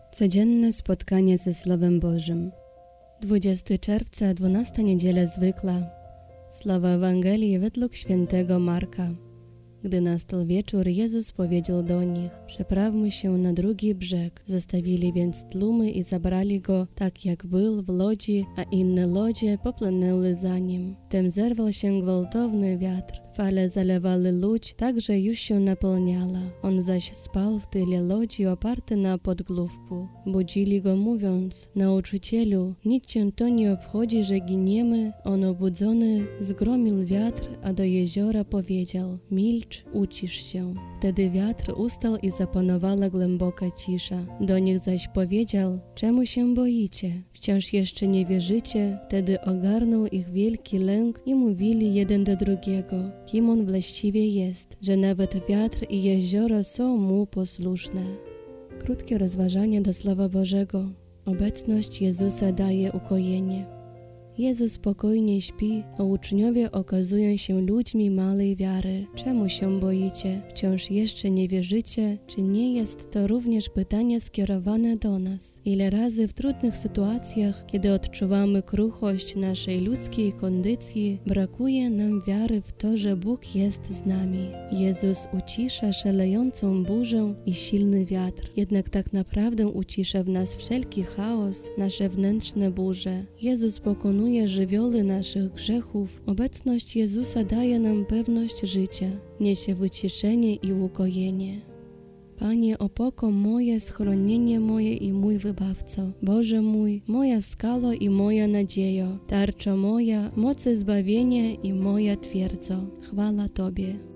Codzienne spotkanie ze Słowem Bożym. 20 czerwca, 12 niedziela zwykła. Słowa Ewangelii według świętego Marka. Gdy nastał wieczór, Jezus powiedział do nich: przeprawmy się na drugi brzeg. Zostawili więc tłumy i zabrali go tak jak był w łodzi, a inne łodzie popłynęły za nim. Wtem zerwał się gwałtowny wiatr. Fale zalewały łódź tak, że już się napełniała. On zaś spał w tyle łodzi oparty na podgłówku. Budzili go mówiąc: nauczycielu, nic cię to nie obchodzi, że giniemy? On obudzony zgromił wiatr, a do jeziora powiedział: milcz, ucisz się. Wtedy wiatr ustał i zapanowała głęboka cisza. Do nich zaś powiedział: czemu się boicie? Wciąż jeszcze nie wierzycie? Wtedy ogarnął ich wielki lęk i mówili jeden do drugiego: kim on właściwie jest, że nawet wiatr i jezioro są mu posłuszne. Krótkie rozważanie do Słowa Bożego. Obecność Jezusa daje ukojenie. Jezus spokojnie śpi, a uczniowie okazują się ludźmi małej wiary. Czemu się boicie? Wciąż jeszcze nie wierzycie? Czy nie jest to również pytanie skierowane do nas? Ile razy w trudnych sytuacjach, kiedy odczuwamy kruchość naszej ludzkiej kondycji, brakuje nam wiary w to, że Bóg jest z nami. Jezus ucisza szalejącą burzę i silny wiatr. Jednak tak naprawdę ucisza w nas wszelki chaos, nasze wnętrzne burze. Jezus pokonuje żywioły naszych grzechów. Obecność Jezusa daje nam pewność życia, niesie wyciszenie i ukojenie. Panie, opoko moje, schronienie moje i mój wybawco, Boże mój, moja skalo i moja nadziejo, tarcza moja, mocy zbawienia i moja twierdzo. Chwała Tobie.